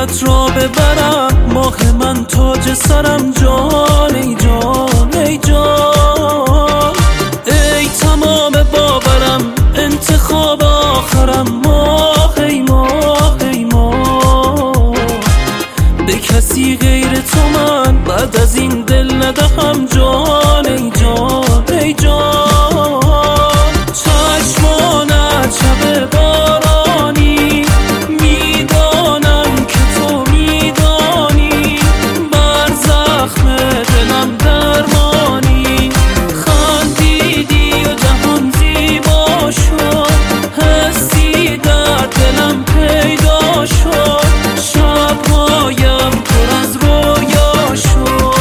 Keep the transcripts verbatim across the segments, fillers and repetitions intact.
دلت را ببرم، ماه من تاج سرم، جان ای جان ای جان، ای تمام باورم، انتخاب آخرم، ماه ای ماه ای ماه. به کسی غیر تو من بعد از این دل ندهم، جان ای جان ای جان. چشمانت شب بارانی، میدانم که تو میدانی، بر زخم دلم درمانی، خندیدی و جهان زیبا شد، حسی در دلم پیدا شد، شبهایم پر از رویا شد.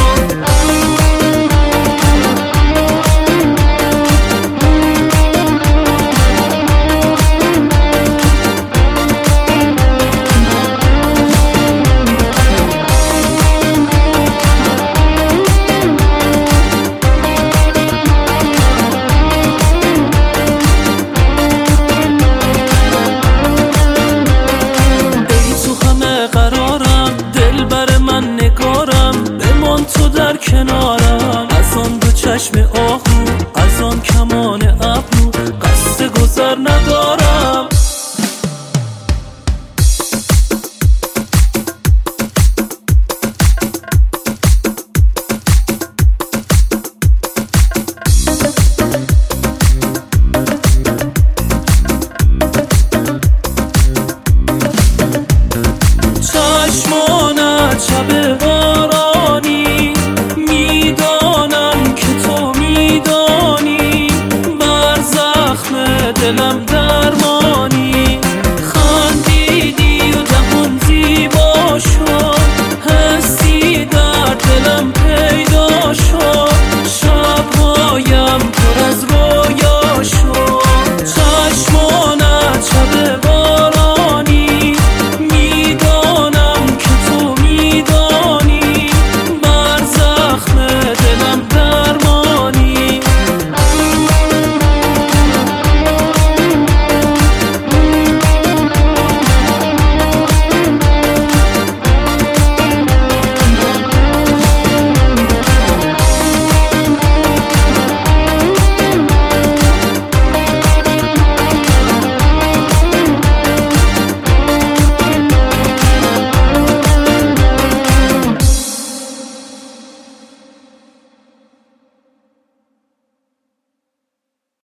قرارم دل بر من نگارم، بمان تو در کنار